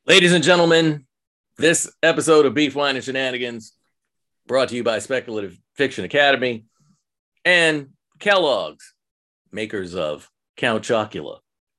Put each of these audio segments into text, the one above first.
Ladies and gentlemen, this episode of Beef, Wine, and Shenanigans brought to you by Speculative Fiction Academy and Kellogg's, makers of Count Chocula.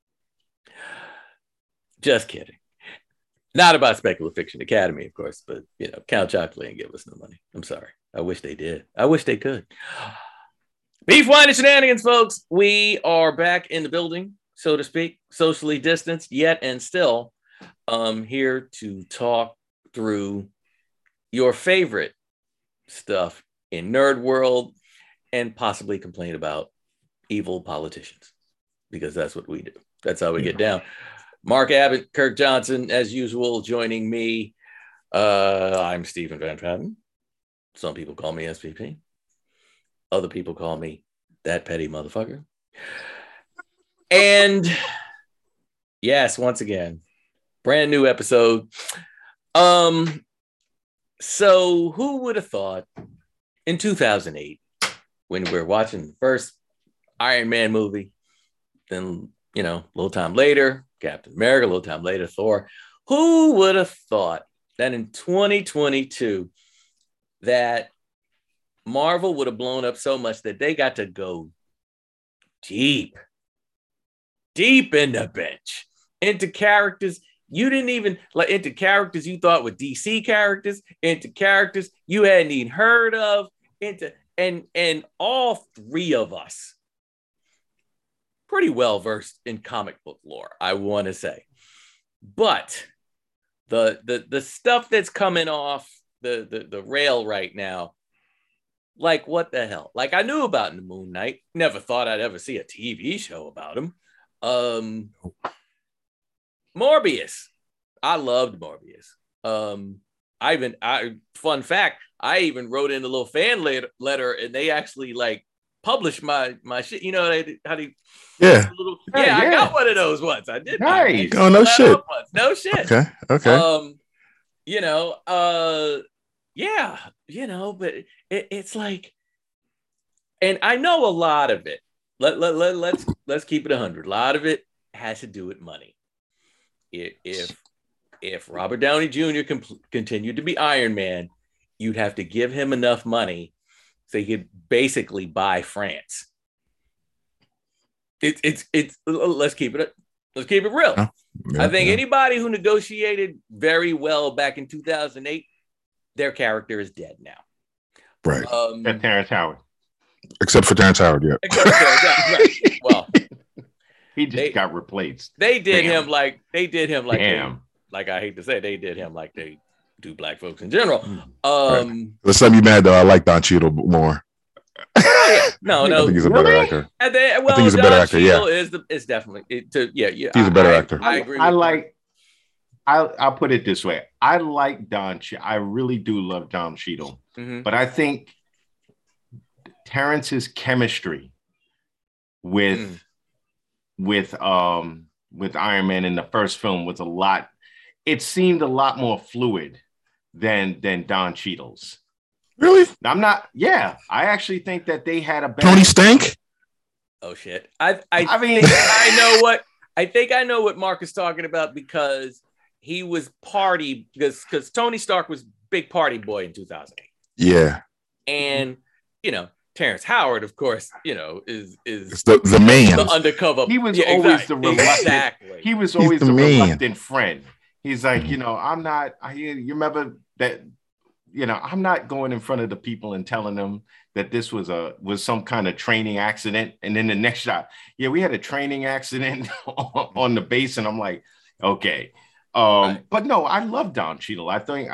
Just kidding. Not about Speculative Fiction Academy, of course, but, Count Chocula ain't give us no money. I'm sorry. I wish they did. I wish they could. Beef, Wine, and Shenanigans, folks. We are back in the building, so to speak, socially distanced, yet and still. Here to talk through your favorite stuff in nerd world and possibly complain about evil politicians, because that's what we do. That's how we get down. Mark Abbott, Kirk Johnson, as usual, joining me. I'm Stephen Van Patten. Some people call me SVP. Other people call me that petty motherfucker. And yes, once again, brand new episode. So who would have thought in 2008, when we were watching the first Iron Man movie, then, a little time later, Captain America, a little time later, Thor, who would have thought that in 2022, that Marvel would have blown up so much that they got to go deep in the bench into characters you didn't even like, into characters you thought were DC characters, into characters you hadn't even heard of, and all three of us pretty well versed in comic book lore, I want to say. But the stuff that's coming off the rail right now, like, what the hell? Like, I knew about the Moon Knight, never thought I'd ever see a TV show about him. Morbius. I loved Morbius. Fun fact, I even wrote in a little fan letter, and they actually published my shit. You know how they yeah. I got one of those once. I did. Nice. Oh, no shit. No shit. Okay. But it's like, and I know a lot of it. Let's keep it 100. A lot of it has to do with money. If Robert Downey Jr. continued to be Iron Man, you'd have to give him enough money so he could basically buy France. Let's keep it real. Yeah, I think anybody who negotiated very well back in 2008, their character is dead now. Right. Terrence Howard. Except for Terrence Howard, yeah. Right. Well, he just got replaced. They did him like I hate to say, they did him like they do black folks in general. Right. Let's not be mad though. I like Don Cheadle more. No. I think he's a better actor. I think he's a better actor. Yeah, it's definitely He's a better actor. I agree. I'll put it this way. I like Don Cheadle. I really do love Don Cheadle, but I think Terrence's chemistry with Iron Man in the first film was it seemed a lot more fluid than Don Cheadle's. Really? I actually think that they had a better Tony Stank. Oh shit. I mean, I think I know what Mark is talking about, because he was because Tony Stark was big party boy in 2008. Yeah. And Terrence Howard, of course, is the man, the undercover. He was always the reluctant. Exactly. He was always the reluctant friend. He's like, I'm not. You remember that? I'm not going in front of the people and telling them that this was some kind of training accident. And then the next shot, we had a training accident on the base, and I'm like, okay. Right. But no, I love Don Cheadle. I think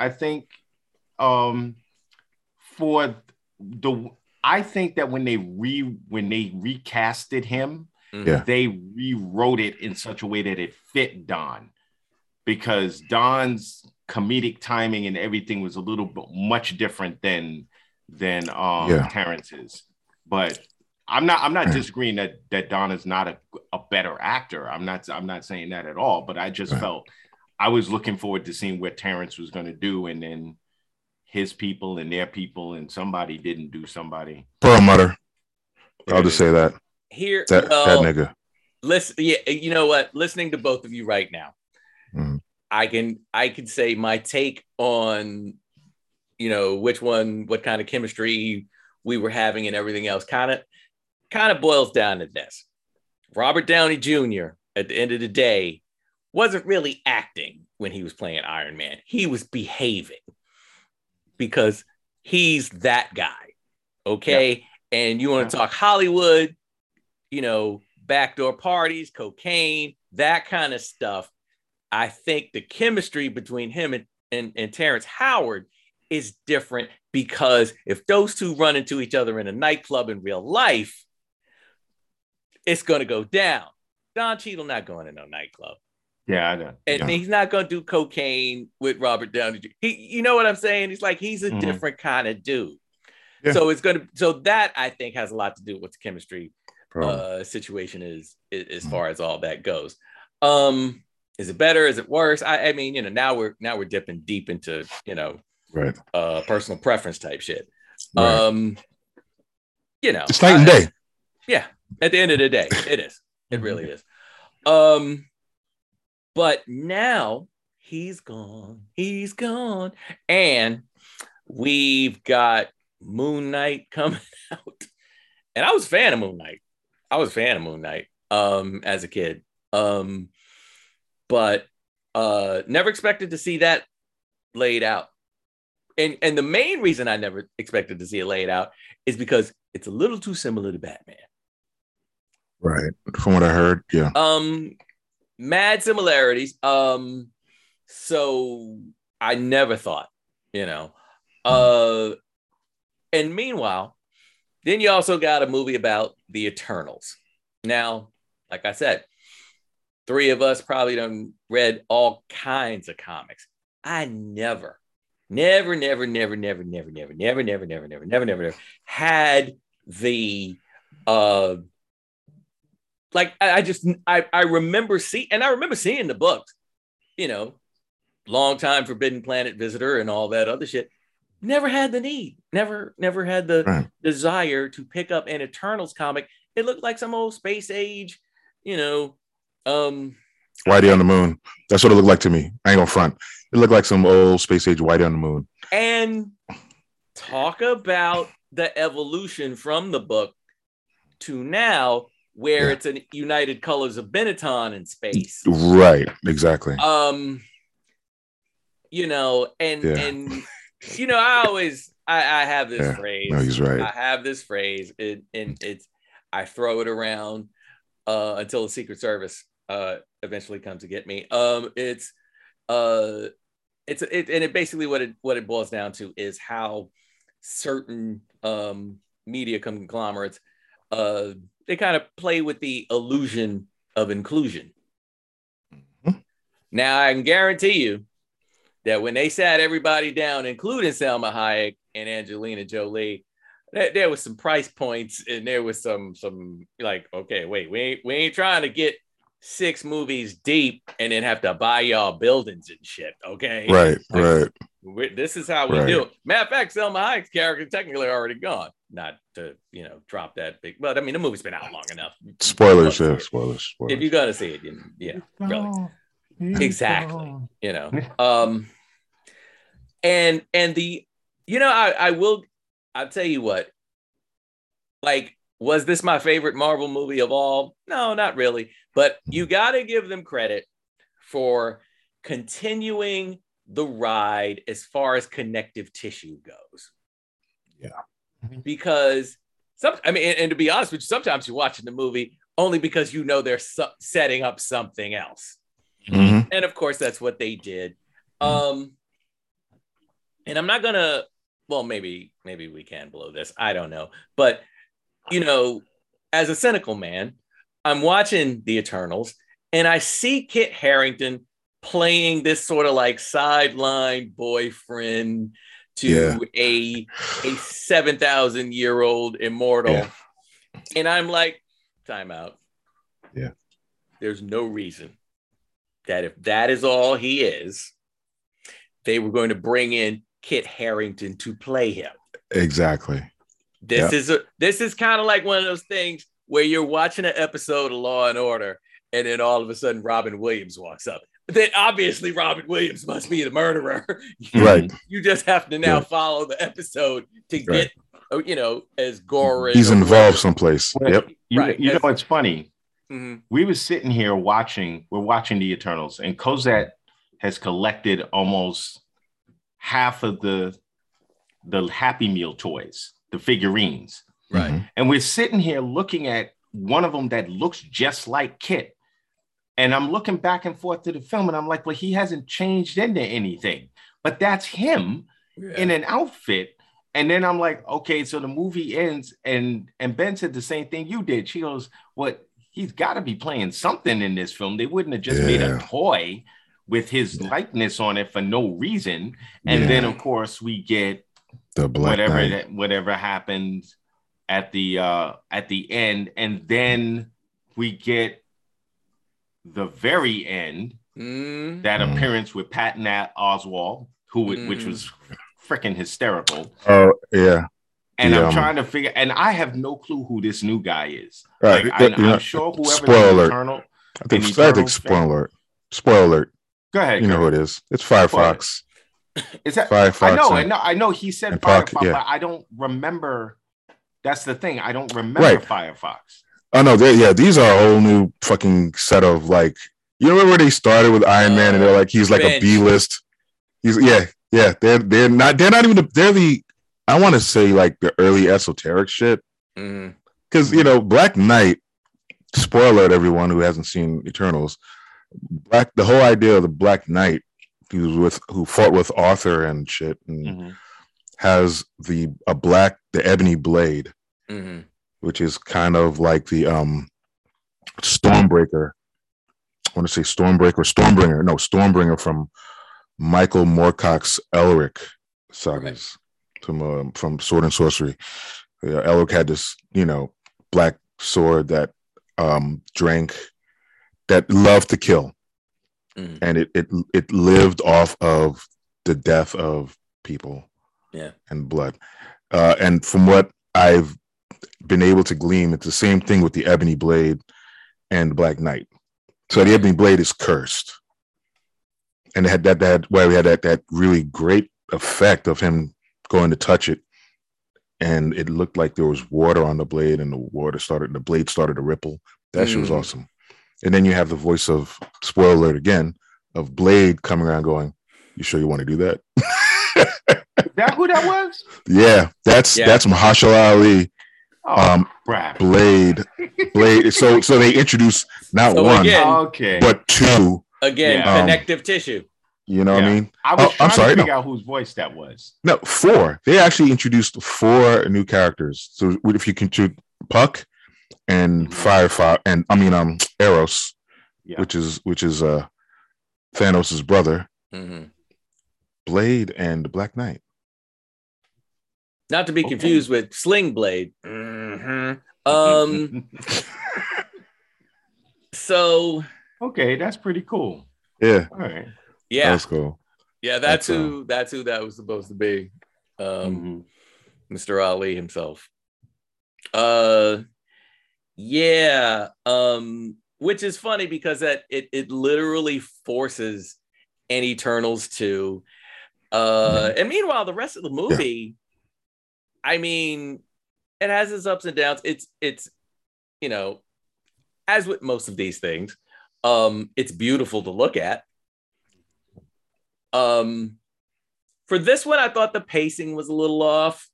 I think that when they recasted him, they rewrote it in such a way that it fit Don, because Don's comedic timing and everything was a little bit much different than Terrence's. But I'm not disagreeing that Don is not a better actor. I'm not saying that at all. But I just felt I was looking forward to seeing what Terrence was going to do, and then his people and their people, and somebody didn't do somebody. Perlmutter. I'll just say that. Here, that nigga. Listen, you know what? Listening to both of you right now, I can say my take on, what kind of chemistry we were having and everything else kind of boils down to this. Robert Downey Jr. at the end of the day wasn't really acting when he was playing Iron Man. He was behaving because he's that guy. Okay. Yeah. And you want to talk Hollywood, backdoor parties, cocaine, that kind of stuff. I think the chemistry between him and Terrence Howard is different, because if those two run into each other in a nightclub in real life, it's going to go down. Don Cheadle not going to no nightclub. Yeah, I know. And he's not going to do cocaine with Robert Downey Jr. You know what I'm saying? He's a different kind of dude. Yeah. So that I think has a lot to do with the chemistry situation is as far as all that goes. Is it better? Is it worse? I mean, now we're dipping deep into, right. Personal preference type shit. Right. It's night and day. Yeah. At the end of the day, it is. It really is. But now he's gone. He's gone. And we've got Moon Knight coming out. And I was a fan of Moon Knight. As a kid. But never expected to see that laid out. And the main reason I never expected to see it laid out is because it's a little too similar to Batman. Right. From what I heard, yeah. Mad similarities. So I never thought, And meanwhile, then you also got a movie about the Eternals. Now, like I said, three of us probably done read all kinds of comics. I never had the I remember seeing the books, Long Time Forbidden Planet Visitor and all that other shit. Never had the need, never had the desire to pick up an Eternals comic. It looked like some old space age, Whitey on the moon. That's what it looked like to me. I ain't gonna front. It looked like some old space age Whitey on the moon. And talk about the evolution from the book to now, where it's a United Colors of Benetton in space. Right, exactly. I have this phrase. No, he's right. I have this phrase, and I throw it around until the Secret Service eventually comes to get me. It's basically what it boils down to is how certain media conglomerates they kind of play with the illusion of inclusion. Mm-hmm. Now I can guarantee you that when they sat everybody down, including Salma Hayek and Angelina Jolie, there was some price points, and there was some like, okay, wait, we ain't trying to get 6 movies deep and then have to buy y'all buildings and shit, okay? Right, right. This is how we do it. Matter of fact, Selma Hayek's character technically already gone. Not to, drop that big, but I mean, the movie's been out long enough. Spoilers. Spoilers. If you're gonna see it, really. Exactly. And the, I'll tell you what, like, was this my favorite Marvel movie of all? No, not really. But you got to give them credit for continuing the ride as far as connective tissue goes. Yeah. Because, and to be honest with you, sometimes you're watching the movie only because they're setting up something else. Mm-hmm. And of course, that's what they did. And I'm not going to, well, maybe we can blow this. I don't know. But, as a cynical man, I'm watching The Eternals and I see Kit Harington playing this sort of like sideline boyfriend to a 7,000-year-old immortal. Yeah. And I'm like, time out. Yeah. There's no reason that if that is all he is, they were going to bring in Kit Harington to play him. Exactly. This is kind of like one of those things where you're watching an episode of Law and Order, and then all of a sudden Robin Williams walks up. then obviously Robin Williams must be the murderer. Right. You just have to now follow the episode to get, as gory. He's involved someplace. Yep. You know, it's funny. Mm-hmm. We were sitting here we're watching the Eternals, and Cosette has collected almost half of the Happy Meal toys, the figurines. Right. Mm-hmm. And we're sitting here looking at one of them that looks just like Kit. And I'm looking back and forth to the film, and I'm like, well, he hasn't changed into anything. But that's him in an outfit. And then I'm like, okay, so the movie ends, and Ben said the same thing you did. She goes, what? He's got to be playing something in this film. They wouldn't have just made a toy with his likeness on it for no reason. And then, of course, we get the Black Knight. Whatever happens at the end, and then we get the very end, that appearance with Patton Oswalt, which was freaking hysterical. Oh yeah. And I'm trying to figure, and I have no clue who this new guy is. Right. Like, I'm sure whoever spoiler alert. I think spoiler alert. Spoiler alert. Go ahead. You know who it is. It's Firefox. Is that Firefox? I know. He said Firefox, but I don't remember. That's the thing. I don't remember Firefox. Oh no, these are a whole new fucking set of, like, you remember where they started with Iron Man, and they're like, he's like a B-list. They're not even the I want to say like the early esoteric shit, because Black Knight. Spoiler alert, everyone who hasn't seen Eternals. The whole idea of the Black Knight, who fought with Arthur and shit, and has the ebony blade, which is kind of like the Stormbreaker. I want to say Stormbringer. No, Stormbringer from Michael Moorcock's Elric sagas. From Sword and Sorcery. Elric had this, black sword that loved to kill, and it lived off of the death of people, and blood. And from what I've been able to glean, it's the same thing with the Ebony Blade and the Black Knight. So the Ebony Blade is cursed, and it had that really great effect of him going to touch it, and it looked like there was water on the blade, and the blade started to ripple. That shit was awesome. And then you have the voice of, spoiler alert again, of Blade coming around going, "You sure you want to do that?" Is that who that was? Yeah, that's Mahershala Ali. Blade. So they introduced not one, but two. Again, connective tissue. You know what I mean? I was trying to figure out whose voice that was. No, 4. They actually introduced 4 new characters. So if you consider Puck and Firefox, and Eros, which is Thanos' brother, Blade and the Black Knight. Not to be confused with Sling Blade. So okay, that's pretty cool. Yeah. All right. Yeah, that's cool. Yeah, that's who that was supposed to be. Mr. Ali himself. Which is funny because that it literally forces an Eternals to and meanwhile the rest of the movie, I mean, it has its ups and downs. It's as with most of these things, it's beautiful to look at. For this one, I thought the pacing was a little off.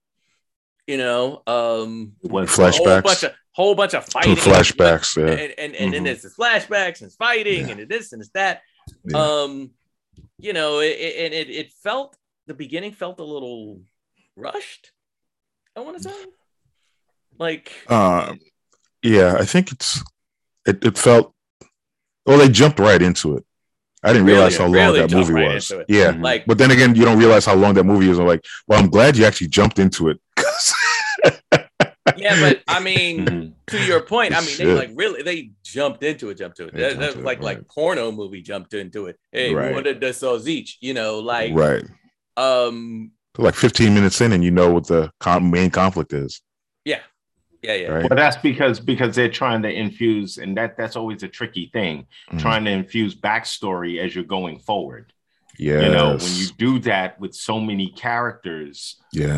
Flashbacks, whole bunch of fighting, flashbacks, and then there's the flashbacks and it's fighting and this and it's that. It felt, the beginning felt a little rushed. I want to say, like, I think it felt. Well, they jumped right into it. I didn't realize how long that movie was. Yeah, but then again, you don't realize how long that movie is. I'm like, well, I'm glad you actually jumped into it. Yeah, but I mean, to your point, I mean, they jumped into it. That's like porno movie jumped into it. Hey, we wanted to saw each, right. Like 15 minutes in, and you know what the main conflict is. Yeah, Yeah. Right? But that's because they're trying to infuse, and that's always a tricky thing, trying to infuse backstory as you're going forward. Yeah, you know, when you do that with so many characters,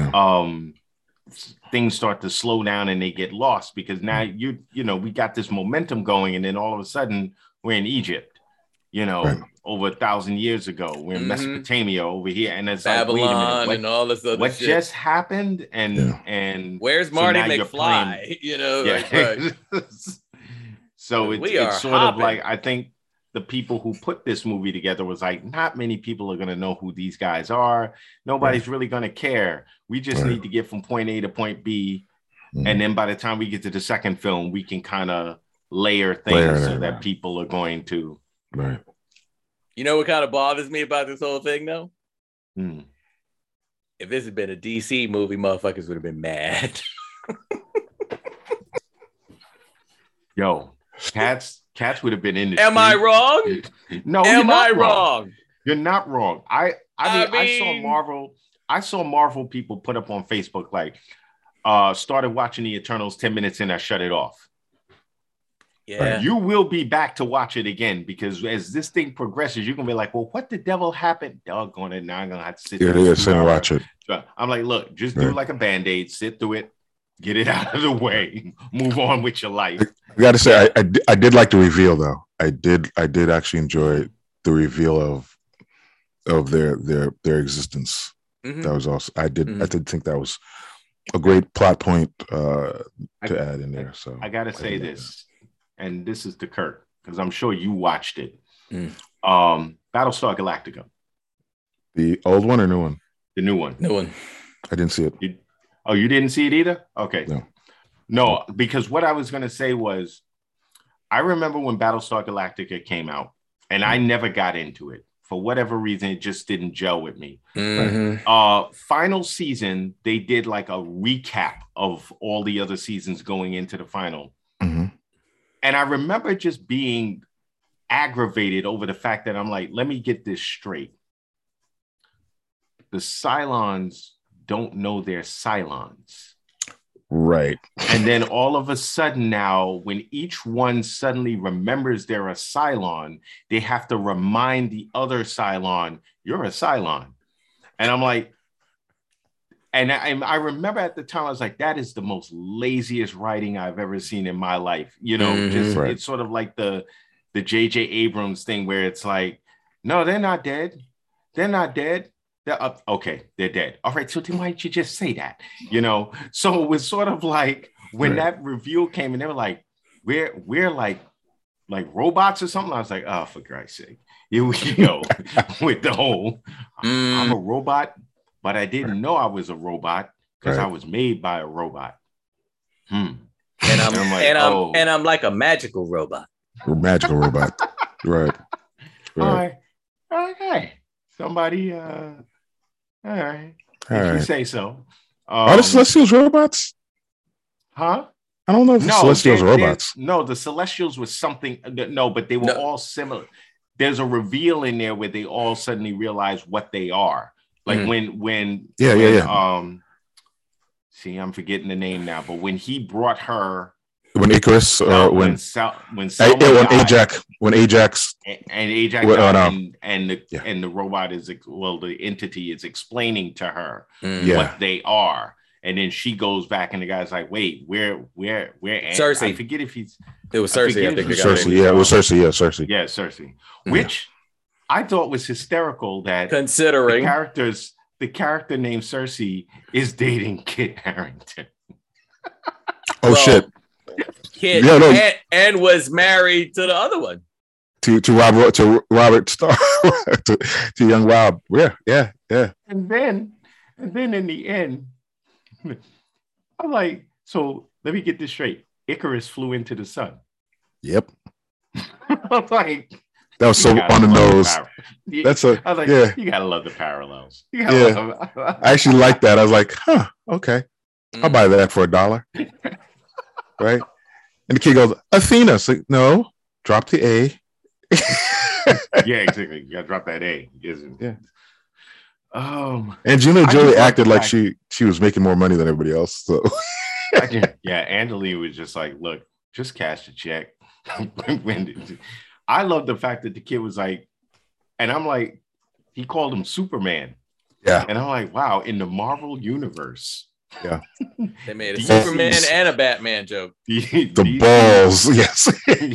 things start to slow down and they get lost because now you know we got this momentum going, and then all of a sudden we're in Egypt, you know, over 1,000 years ago. We're in Mesopotamia over here, and it's Babylon, like, wait a minute, and all this other what shit just happened? And where's Marty McFly? You know, right. So it's sort of like, I think the people who put this movie together was like, not many people are going to know who these guys are. Nobody's really going to care. We just need to get from point A to point B. And then by the time we get to the second film, we can kind of layer things so that people are going to. Right. You know what kind of bothers me about this whole thing, though? If this had been a DC movie, motherfuckers would have been mad. Yo, Cats would have been in the Am I wrong? No, am I wrong? You're not wrong. I mean, I saw Marvel people put up on Facebook like, started watching the Eternals 10 minutes and I shut it off. Yeah. You will be back to watch it again because as this thing progresses, you're gonna be like, well, what the devil happened? Doggone it. Now I'm gonna have to sit there and watch it. I'm like, look, just do like a Band-Aid, sit through it, get it out of the way, move on with your life. I gotta say, I did like the reveal though. I did actually enjoy the reveal of their existence. That was also I did think that was a great plot point to add in there. So I gotta say this, and this is to Kirk, because I'm sure you watched it. Battlestar Galactica. The old one or new one? The new one. New one. I didn't see it. You didn't see it either? Okay. No, because what I was going to say was, I remember when Battlestar Galactica came out, and I never got into it. For whatever reason, it just didn't gel with me. Final season, they did like a recap of all the other seasons going into the final. And I remember just being aggravated over the fact that I'm like, let me get this straight. The Cylons don't know they're Cylons. Right. And then all of a sudden now, when each one suddenly remembers they're a Cylon, they have to remind the other Cylon, you're a Cylon. And I'm like, and I remember at the time, I was like, that is the most laziest writing I've ever seen in my life. You know, it's sort of like the J.J. Abrams thing where it's like, no, they're not dead. They're not dead. They're up. Okay, they're dead. All right, so then why didn't you just say that? You know, so it was sort of like when that reveal came and they were like, we're like robots or something. I was like, oh, for Christ's sake. Here we go with the whole, I'm a robot, but I didn't know I was a robot because I was made by a robot. And I'm like a magical robot. Magical robot. Right. Okay. Somebody, all right. If you say so. Are the Celestials robots? Huh? I don't know if the Celestials are robots. No, the Celestials was something. No, but they were all similar. There's a reveal in there where they all suddenly realize what they are. Like when see, I'm forgetting the name now, but when he brought her. When Icarus or when Ajax and the robot is the entity is explaining to her what they are, and then she goes back and the guy's like, wait, where Cersei. I forget if he's it was Cersei. I think Cersei. Yeah, it was Cersei. Yeah, Cersei. Yeah, Cersei. Which I thought was hysterical that considering the character named Cersei is dating Kit Harington. Shit. Kid and was married to the other one, to Robert Starr, to young Rob. Yeah. And then in the end, I'm like, so let me get this straight. Icarus flew into the sun. Yep. I'm like, that was so on the nose. I was like, you gotta love the parallels. I actually like that. I was like, okay, I'll buy that for $1, right? And the kid goes, Athena. It's like, no, drop the A. Yeah, exactly. You gotta drop that A. Yeah. And Gina Jolie acted like she was making more money than everybody else. So Angela was just like, look, just cash the check. I love the fact that the kid was like, and I'm like, he called him Superman. Yeah. And I'm like, wow, in the Marvel universe. Yeah. They made a Superman and a Batman joke. The balls, yes.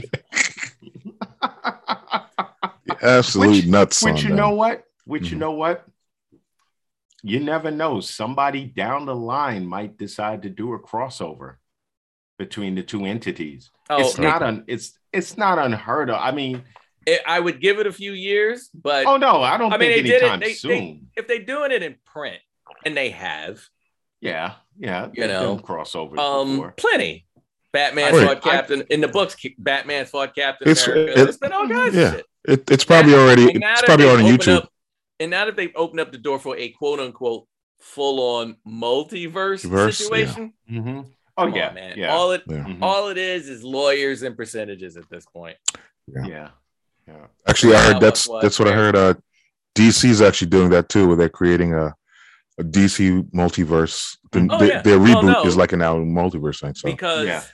Absolute nuts. Which you know what? You know what? You never know. Somebody down the line might decide to do a crossover between the two entities. It's not unheard of. I mean, I would give it a few years, but I don't think anytime soon. If they're doing it in print, and they have, you know, crossovers before. Plenty. Batman fought Captain in the books. Batman fought Captain America. It's been all kinds of shit. It's probably already on YouTube. And now that they've opened up the door for a quote unquote full on multiverse situation. Yeah. Mm-hmm. Oh yeah, man. Yeah. All it is lawyers and percentages at this point. Yeah. Actually, I heard that's what I heard. DC's actually doing that too, where they're creating a DC multiverse. Their reboot is like an out multiverse thing. So because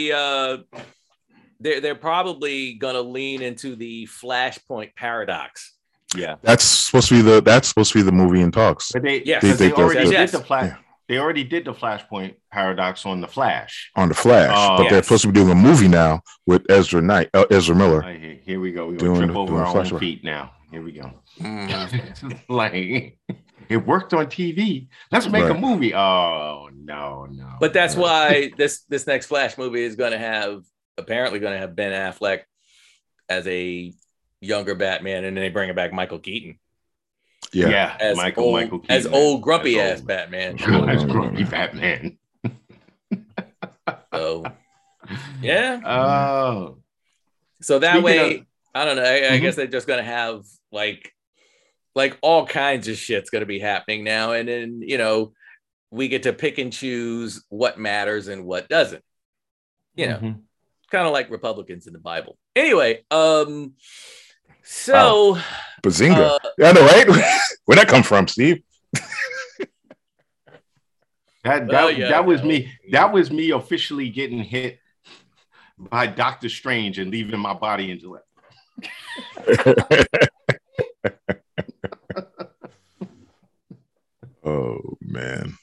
they're probably gonna lean into the Flashpoint paradox. Yeah, that's supposed to be the movie in talks. But they already did the Flashpoint paradox on the Flash. But they're supposed to be doing a movie now with Ezra Miller. Here we go. We're going to trip over our own feet now. Here we go. Like, it worked on TV. Let's make a movie. Oh, no. But that's why this next Flash movie is apparently going to have Ben Affleck as a younger Batman, and then they bring back Michael Keaton. Yeah, as Michael Keaton, as old grumpy ass Batman. As grumpy Batman. So, yeah. Oh. So that way, I don't know. I guess they're just gonna have like all kinds of shit's gonna be happening now, and then we get to pick and choose what matters and what doesn't. Kind of like Republicans in the Bible. Anyway, so Bazinga. I know, right? Where'd that come from, Steve? That was me. That was me officially getting hit by Doctor Strange and leaving my body into it. Oh man.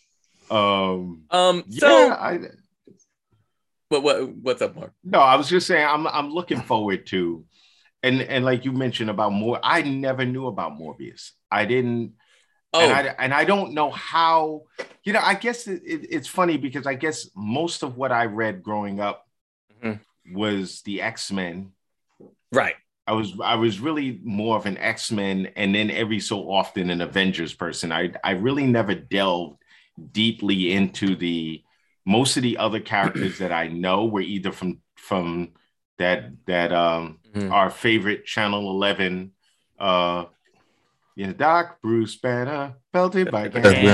What's up, Mark? No, I was just saying I'm looking forward to, and like you mentioned about I never knew about Morbius. I didn't. And I don't know how. I guess it's funny because I guess most of what I read growing up was the X-Men. Right. I was really more of an X-Men, and then every so often an Avengers person. I really never delved deeply into most of the other characters that I know were either from that our favorite Channel 11 Doc Bruce Banner belted by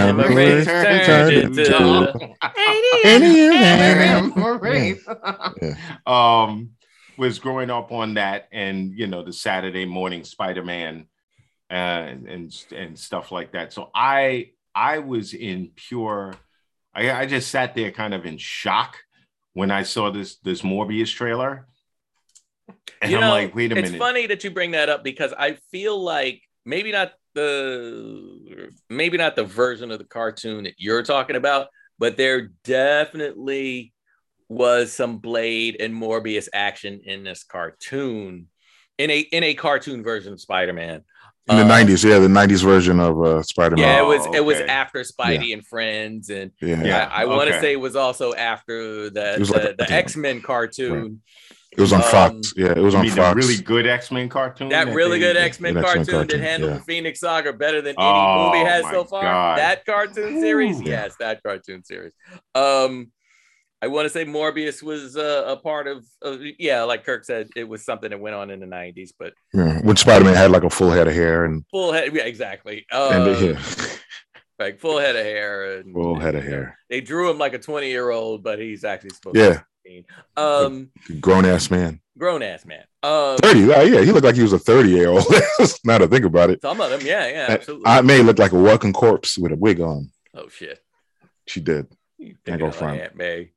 was growing up on that, and the Saturday morning Spider-Man and stuff like that. So I was in pure. I just sat there kind of in shock when I saw this Morbius trailer. And I'm like, wait a minute. It's funny that you bring that up because I feel like maybe not the version of the cartoon that you're talking about, but there definitely was some Blade and Morbius action in this cartoon, in a cartoon version of Spider-Man. In the 90s, the 90s version of Spider-Man. Yeah, it was after Spidey and Friends, and I want to say it was also after the X-Men cartoon. Right. It was on Fox. Yeah, it was on Fox. The really good X-Men cartoon. That really good X-Men cartoon that handled the Phoenix Saga better than any movie has so far. God. That cartoon series, yes, that cartoon series. I want to say Morbius was a part of like Kirk said, it was something that went on in the 90s. But when Spider-Man had like a full head of hair and exactly. Like full head of hair and full head of hair. They drew him like a 20-year-old, but he's actually supposed to be 15. Grown-ass man. 30, he looked like he was a 30-year-old. Now to think about it. Some of them, absolutely. I may look like a walking corpse with a wig on. Oh shit. She did. I go front. Aunt May.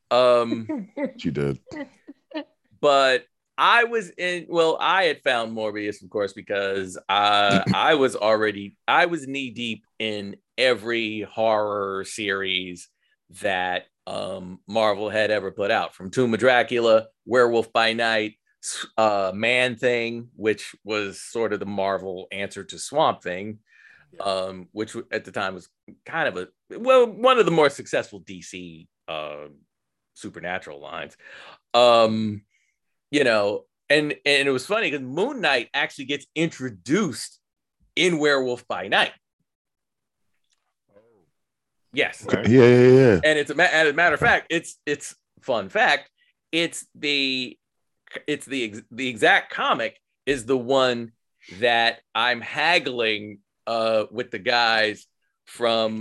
She did. But I had found Morbius, of course, because I was knee deep in every horror series that Marvel had ever put out, from Tomb of Dracula, Werewolf by Night, Man Thing, which was sort of the Marvel answer to Swamp Thing, which at the time was kind of one of the more successful DC supernatural lines. And it was funny because Moon Knight actually gets introduced in Werewolf by Night. Yes. Okay. Yeah. And as a matter of fact, it's fun fact. It's the exact comic is the one that I'm haggling with the guys from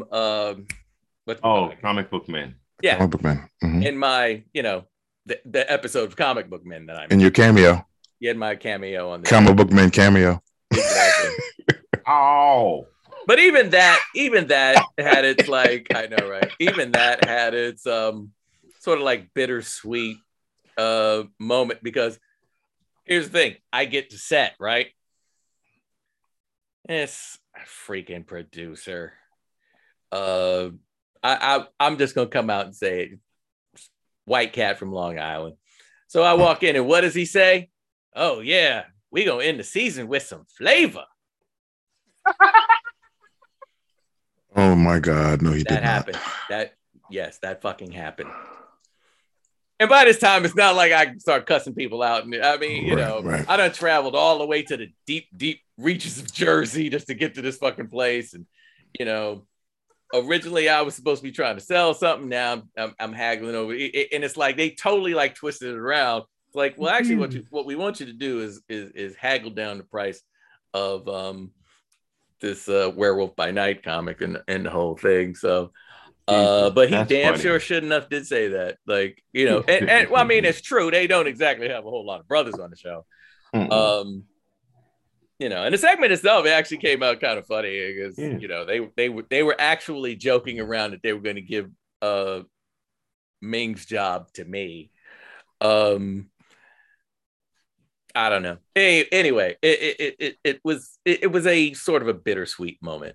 Comic Book Men. Yeah. Comic Book Men. Mm-hmm. In my, the episode of Comic Book Men that I'm in. Your cameo. You had my cameo on the Comic Book Men cameo. Exactly. Oh. But even that had its I know, right? Even that had its sort of like bittersweet moment, because here's the thing. I get to set, right? It's a freaking producer. I'm just gonna come out and say it. White cat from Long Island. So I walk in, and what does he say? Oh yeah, we gonna end the season with some flavor. Oh my God, no, that happened. That fucking happened. And by this time, it's not like I can start cussing people out. I mean, right. I done traveled all the way to the deep, deep reaches of Jersey just to get to this fucking place. And, originally I was supposed to be trying to sell something. Now I'm haggling over it. And it's like, they totally twisted it around. It's like, well, actually what we want you to do is haggle down the price of this Werewolf by Night comic and the whole thing. So, but he damn funny. Sure should enough did say that, and well, I mean, it's true. They don't exactly have a whole lot of brothers on the show. Mm-hmm. And the segment itself, it actually came out kind of funny because, they were actually joking around that they were going to give Ming's job to me. I don't know. Anyway, it was a sort of a bittersweet moment.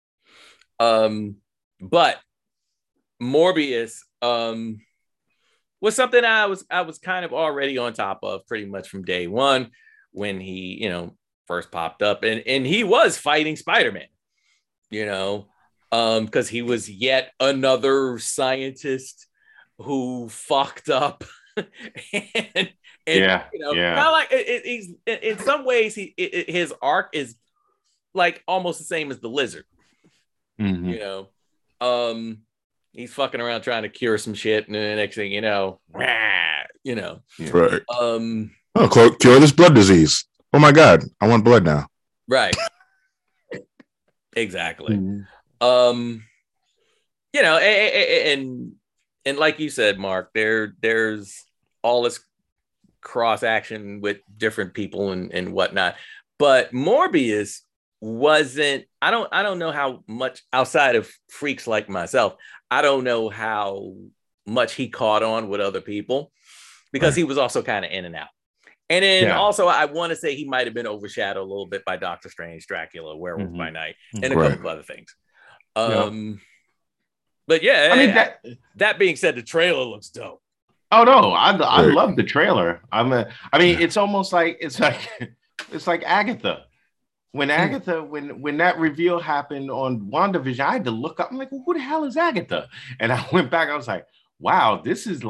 But Morbius was something I was kind of already on top of pretty much from day one when he, first popped up, and he was fighting Spider-Man, because he was yet another scientist who fucked up. and kind of like he's in some ways his arc is like almost the same as the Lizard. Mm-hmm. He's fucking around trying to cure some shit, and then the next thing right. Cure this blood disease. Oh my God, I want blood now. Right. Exactly. Mm-hmm. And like you said, Mark, there's all this cross action with different people and whatnot. But Morbius wasn't, I don't know how much, outside of freaks like myself, I don't know how much he caught on with other people, because he was also kind of in and out. And then also, I want to say he might have been overshadowed a little bit by Doctor Strange, Dracula, Werewolf by Night, and a couple of other things. But yeah, I mean, that being said, the trailer looks dope. Oh no, I love the trailer. It's almost like it's like Agatha. When Agatha, when that reveal happened on WandaVision, I had to look up. I'm like, well, who the hell is Agatha? And I went back. I was like, wow, this is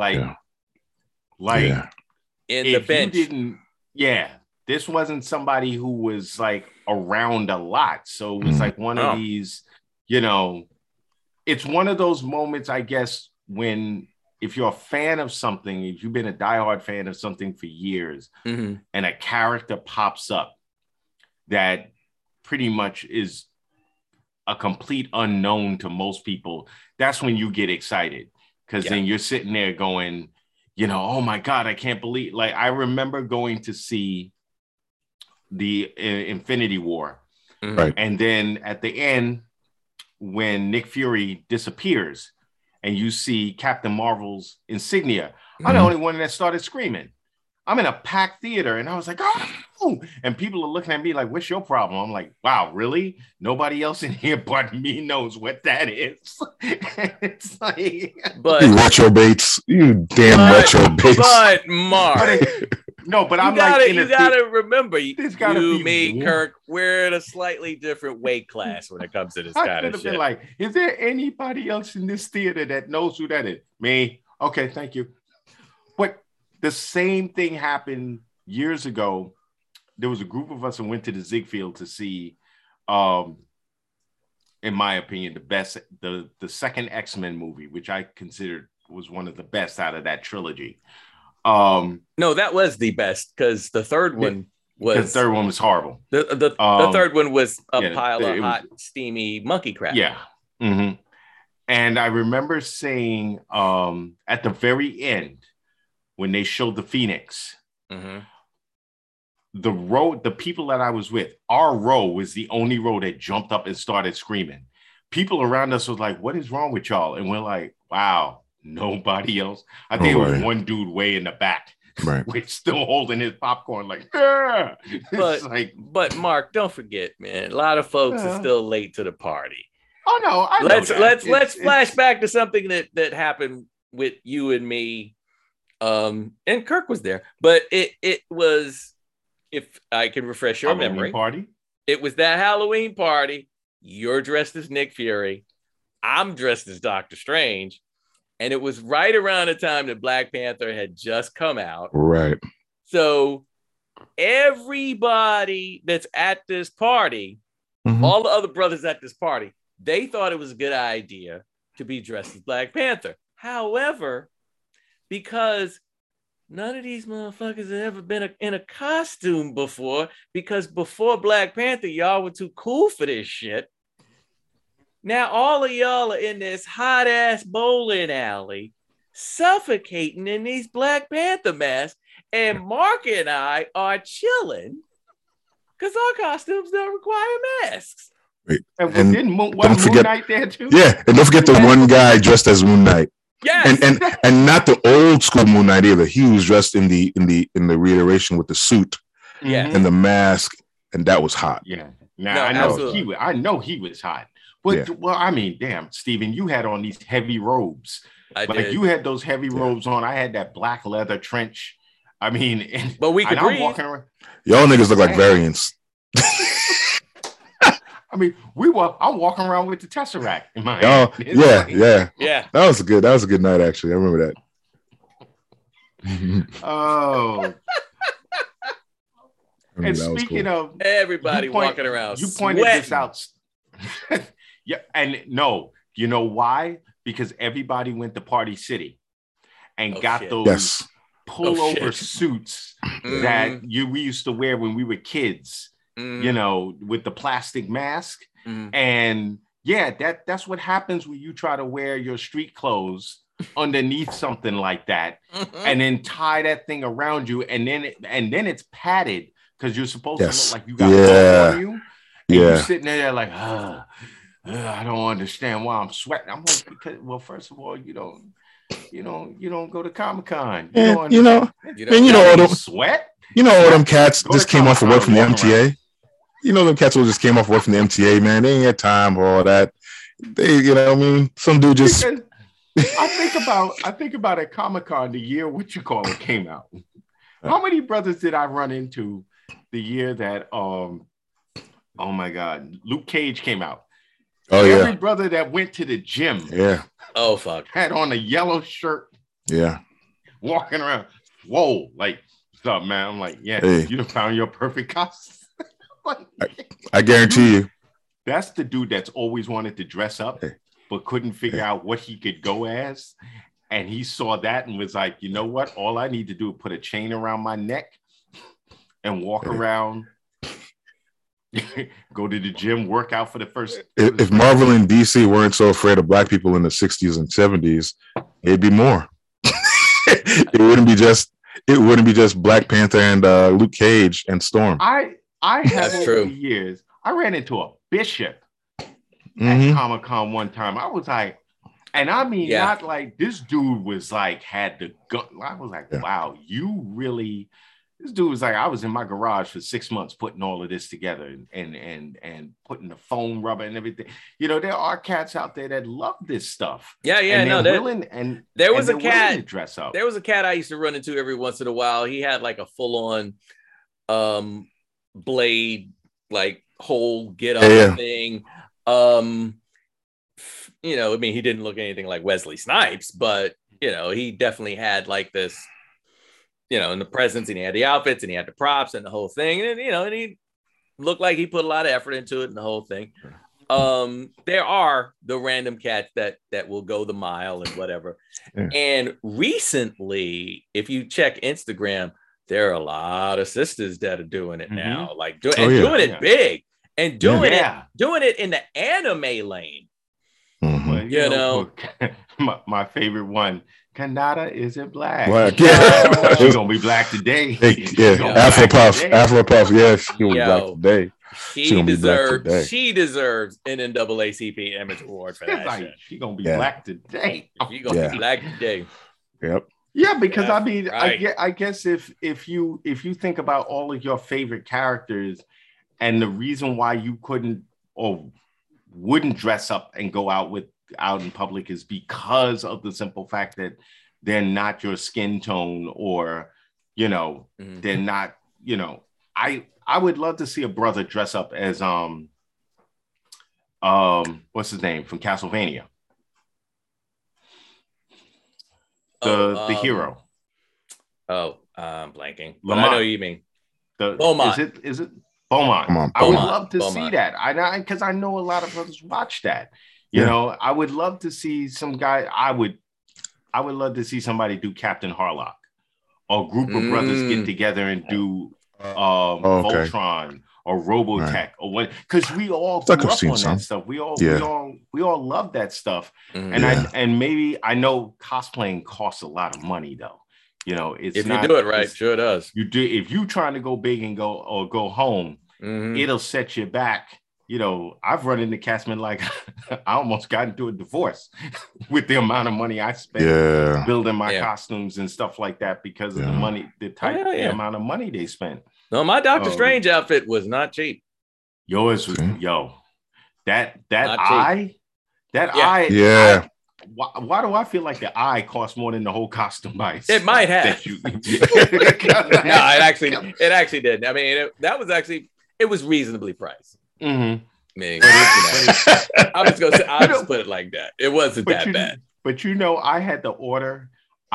in the bench. This wasn't somebody who was like around a lot. So it was like one of these, it's one of those moments, I guess, when if you're a fan of something, if you've been a diehard fan of something for years, and a character pops up that pretty much is a complete unknown to most people, that's when you get excited, because then you're sitting there going, oh my God, I can't believe, like, I remember going to see the Infinity War. Right. And then at the end, when Nick Fury disappears, and you see Captain Marvel's insignia. I'm the only one that started screaming. I'm in a packed theater, and I was like, oh, and people are looking at me like, what's your problem? I'm like, wow, really? Nobody else in here but me knows what that is. It's like, but you retrobates, you damn retrobates. But Mark, no, but I'm you gotta remember, you, me, Kirk, we're in a slightly different weight class when it comes to this kind of shit. Been like, is there anybody else in this theater that knows who that is? Me? Okay, thank you. But the same thing happened years ago. There was a group of us that went to the Ziegfeld to see, in my opinion, the second X-Men movie, which I considered was one of the best out of that trilogy. No, that was the best, because the third one was horrible. The third one was a pile of hot, steamy monkey crap. Yeah. Mm-hmm. And I remember saying at the very end, when they showed the Phoenix, the people that I was with, our row was the only row that jumped up and started screaming. People around us was like, what is wrong with y'all? And we're like, wow, nobody else. I think it was one dude way in the back, right, which still holding his popcorn like, yeah. But Mark, don't forget, man, a lot of folks are still late to the party. Oh no, let's flash back to something that happened with you and me. And Kirk was there, but it was, if I can refresh your memory, party. It was that Halloween party. You're dressed as Nick Fury. I'm dressed as Doctor Strange. And it was right around the time that Black Panther had just come out. Right. So everybody that's at this party, all the other brothers at this party, they thought it was a good idea to be dressed as Black Panther. However, because none of these motherfuckers had ever been in a costume before, because before Black Panther, y'all were too cool for this shit. Now all of y'all are in this hot ass bowling alley, suffocating in these Black Panther masks, and Mark and I are chilling because our costumes don't require masks. Wait, and didn't Moon Knight there too? Yeah, and don't forget the one guy dressed as Moon Knight. Yes. And not the old school Moon Knight either. He was dressed in the reiteration with the suit, and the mask, and that was hot. Yeah. Now I know he was hot. But well, I mean, damn, Steven, you had on these heavy robes. I did. You had those heavy robes on. I had that black leather trench. I mean, but we could breathe. Y'all niggas look like variants. I mean, I'm walking around with the Tesseract in my hand. Yeah. That was a good night, actually. I remember that. Oh. And speaking of everybody walking around, you pointed this out. Yeah, and no, you know why? Because everybody went to Party City and got those pullover suits that we used to wear when we were kids. You know, with the plastic mask. And that's what happens when you try to wear your street clothes underneath something like that, and then tie that thing around you, and then it's padded because you're supposed to look like you got it on you. And you're sitting there like, I don't understand why I'm sweating. I'm like, because, well, first of all, you don't go to Comic-Con. You know sweat. You know all them cats just came off of work from the MTA. You know them cats who just came off work from the MTA, man. They ain't had time for all that. They, you know what I mean? Some dude just I think about at Comic-Con the year came out. How many brothers did I run into the year that oh my God, Luke Cage came out? Oh, every brother that went to the gym. Yeah. Oh, fuck. Had on a yellow shirt. Yeah. Walking around. Whoa. Like, what's up, man? I'm like, you found your perfect costume. I guarantee you. That's the dude that's always wanted to dress up, but couldn't figure out what he could go as. And he saw that and was like, you know what? All I need to do is put a chain around my neck and walk around. Go to the gym, work out for the first. If Marvel and DC weren't so afraid of black people in the 60s and 70s, it'd be more. It wouldn't be just Black Panther and Luke Cage and Storm. I have over the years. I ran into a bishop at Comic-Con one time. I was like, And I mean, not like this dude was like had the gun. I was like, wow, you really. This dude was like, I was in my garage for 6 months putting all of this together and putting the foam rubber and everything. You know, there are cats out there that love this stuff. Yeah, and no, willing and there was a cat to dress up. There was a cat I used to run into every once in a while. He had like a full on blade, like whole get up thing. You know, I mean, he didn't look anything like Wesley Snipes, but you know, he definitely had like this. You know, in the presence, and he had the outfits, and he had the props, and the whole thing, and you know, and he looked like he put a lot of effort into it, and the whole thing. There are the random cats that will go the mile and whatever. And recently, if you check Instagram, there are a lot of sisters that are doing it now, like doing it big, and doing it in the anime lane. Well, you know, my favorite one. Kanata isn't black. She's gonna be black today. Afro Puff. Yeah, she gonna be black today. She deserves an NAACP Image Award for that. Like, she gonna be black today. She gonna be black today. Yep. Yeah, because I mean, I guess if you think about all of your favorite characters, and the reason why you couldn't or wouldn't dress up and go out in public is because of the simple fact that they're not your skin tone, or you know, they're not, you know, I would love to see a brother dress up as what's his name from Castlevania, the hero. I'm blanking, but I know you mean Beaumont. Is it Beaumont? I would love to see that. Because I know a lot of brothers watch that. You know, I would love to see some guy. I would love to see somebody do Captain Harlock, or a group of brothers get together and do Voltron or Robotech or what? Because we all grew up on that stuff. We all love that stuff. And maybe I know cosplaying costs a lot of money though. You know, it's if you do it right, sure it does. You do if you trying to go big and go home, it'll set you back. You know, I've run into Castman like I almost got into a divorce with the amount of money I spent building my costumes and stuff like that because of the money, the amount of money they spent. No, my Doctor Strange outfit was not cheap. Yours was that eye. Why do I feel like the eye costs more than the whole costume by itself? It might have. No, it actually did. I mean, it was reasonably priced. I mean, I'll just put it like that. It wasn't that bad. But you know, I had to order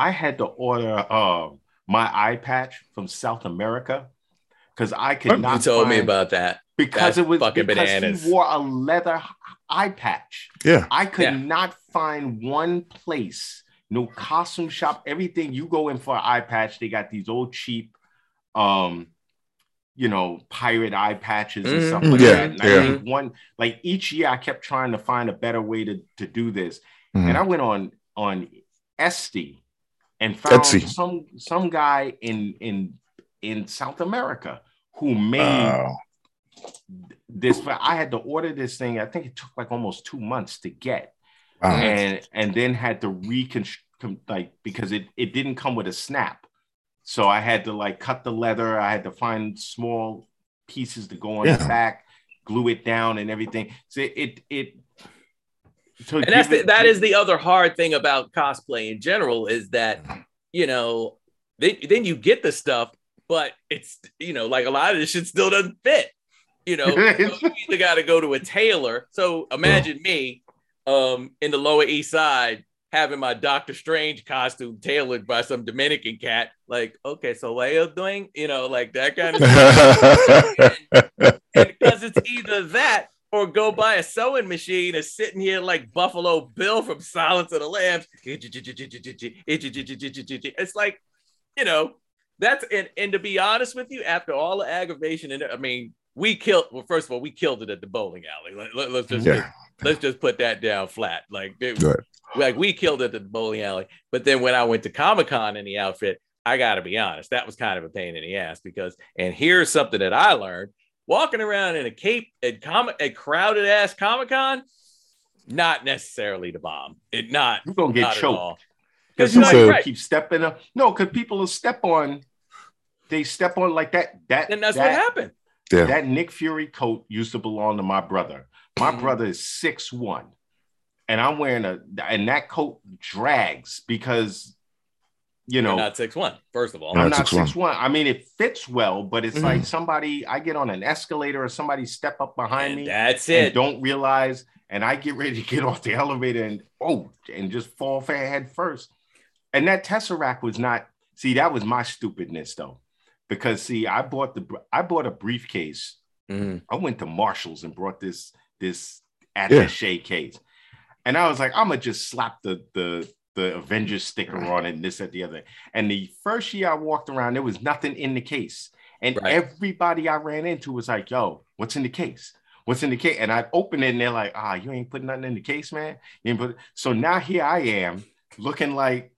my eye patch from South America because I could not. You told me about that because it was fucking bananas. He wore a leather eye patch. Yeah, I could not find one place, no costume shop. Everything you go in for an eye patch, they got these old cheap, you know, pirate eye patches and stuff like that. And I think like each year I kept trying to find a better way to do this. And I went on Etsy and found some guy in South America who made this. I had to order this thing. I think it took like almost 2 months to get. And then had to reconstruct, like, because it didn't come with a snap. So I had to like cut the leather. I had to find small pieces to go on the back, glue it down and everything. So that is the other hard thing about cosplay in general is that, you know, then you get the stuff, but it's, you know, like a lot of this shit still doesn't fit, you know, so you either got to go to a tailor. So imagine me in the Lower East Side having my Doctor Strange costume tailored by some Dominican cat. Like, okay, so what are you doing? You know, like that kind of stuff. And because it's either that or go buy a sewing machine and sitting here like Buffalo Bill from Silence of the Lambs. It's like, you know, that's, and to be honest with you, after all the aggravation, and I mean, first of all, we killed it at the bowling alley. Let's just put that down flat. Like, like we killed it at the bowling alley. But then when I went to Comic-Con in the outfit, I got to be honest, that was kind of a pain in the ass because, and here's something that I learned, walking around in a cape at crowded ass Comic-Con, Not necessarily the bomb. You're gonna get choked because somebody keep stepping up. No, because people will step on. They step on like that. And that's what happened. Yeah. That Nick Fury coat used to belong to my brother. My brother is 6'1", and I'm wearing and that coat drags because, you know, you're not 6'1", first of all. I'm not 6'1". I mean, it fits well, but it's like I get on an escalator or somebody step up behind me. That's it. And don't realize, and I get ready to get off the elevator and just fall head first. And that Tesseract was not, that was my stupidness though. Because I bought a briefcase. I went to Marshall's and brought this attaché case. And I was like, I'm gonna just slap the Avengers sticker on it and this at the other. And the first year I walked around, there was nothing in the case. And everybody I ran into was like, yo, what's in the case? What's in the case? And I'd open it and they're like, you ain't putting nothing in the case, man. You ain't put. So now here I am looking like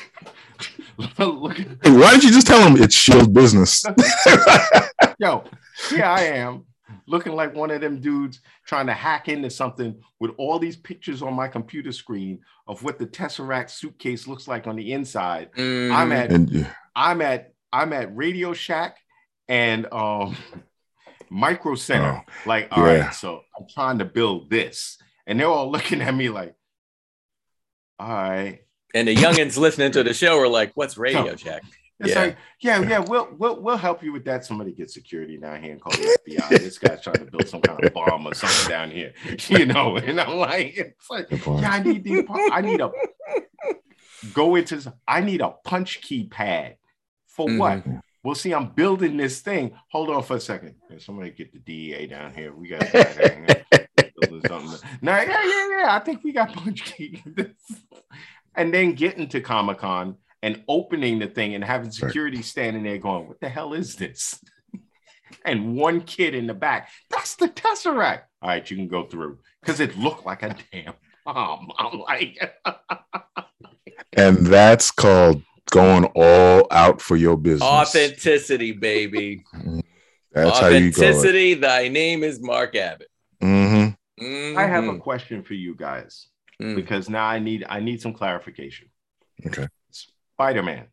Why didn't you just tell him it's Shield business? Yo, here I am looking like one of them dudes trying to hack into something with all these pictures on my computer screen of what the Tesseract suitcase looks like on the inside. I'm at Radio Shack and Micro Center. All right, so I'm trying to build this, and they're all looking at me like, all right. And the youngins listening to the show are like, "What's Radio Shack?" It's like, we'll help you with that. Somebody get security down here and call the FBI. This guy's trying to build some kind of bomb or something down here, you know. And I'm like, it's like, I need a punch key pad for what? Well, see, I'm building this thing. Hold on for a second. Somebody get the DEA down here. We got building something. Now, I think we got punch key. And then getting to Comic-Con and opening the thing and having security standing there going, what the hell is this? And one kid in the back, that's the Tesseract. All right, you can go through. Because it looked like a damn bomb. I'm like... And that's called going all out for your business. Authenticity, baby. That's authenticity. How you thy name is Mark Abbott. I have a question for you guys. Because now I need some clarification. Okay. Spider-Man.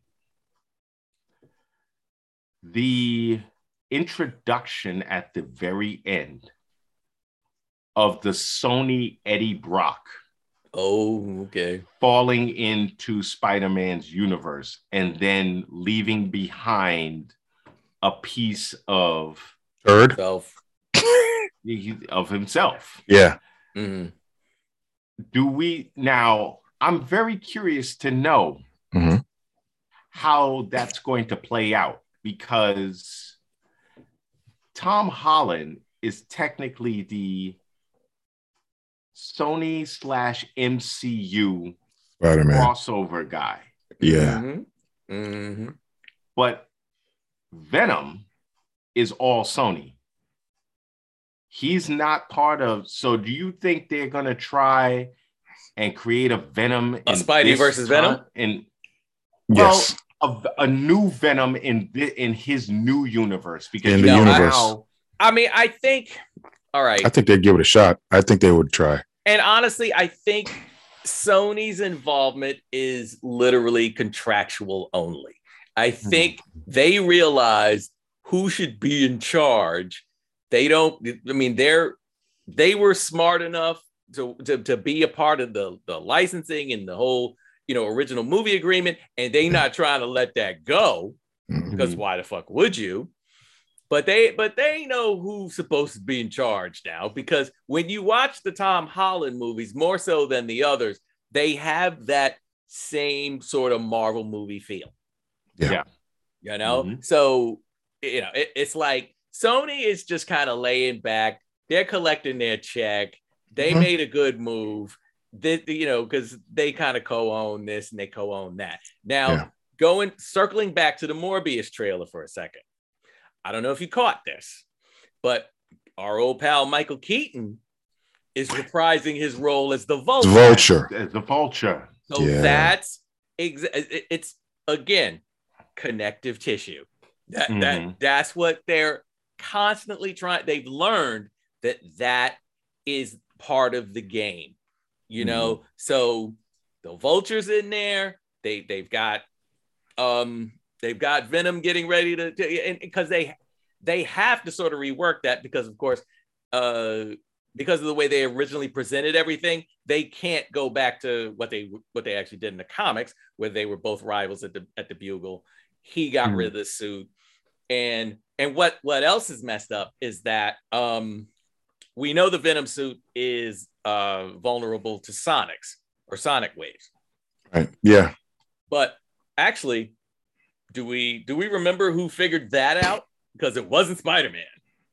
The introduction at the very end of the Sony Eddie Brock. Oh, okay. Falling into Spider-Man's universe and then leaving behind a piece of himself. Yeah. Mm-hmm. I'm very curious to know how that's going to play out, because Tom Holland is technically the Sony /MCU Spider-Man crossover guy. Yeah. But Venom is all Sony. He's not part of. So do you think they're going to try and create a Venom? A Spidey versus Venom? Yes. A new Venom in his new universe. Because in the universe. I think, all right. I think they'd give it a shot. I think they would try. And honestly, I think Sony's involvement is literally contractual only. I think they realized who should be in charge. They were smart enough to be a part of the licensing and the whole, original movie agreement. And they not trying to let that go, because why the fuck would you? But they know who's supposed to be in charge now, because when you watch the Tom Holland movies, more so than the others, they have that same sort of Marvel movie feel. Yeah. So, it's like Sony is just kind of laying back. They're collecting their check. They made a good move, because they kind of co-own this and they co-own that. Now, circling back to the Morbius trailer for a second. I don't know if you caught this, but our old pal Michael Keaton is reprising his role as the Vulture. The Vulture. So that's it's again connective tissue. That's what they're constantly trying. They've learned that is part of the game. you know. So the Vulture's in there. They've got Venom getting ready to because they have to sort of rework that because of course because of the way they originally presented everything, they can't go back to what they actually did in the comics, where they were both rivals at the Bugle. He got rid of the suit, and what else is messed up is that we know the Venom suit is vulnerable to sonics or sonic waves. Right. Yeah. But actually, do we remember who figured that out? Because it wasn't Spider-Man.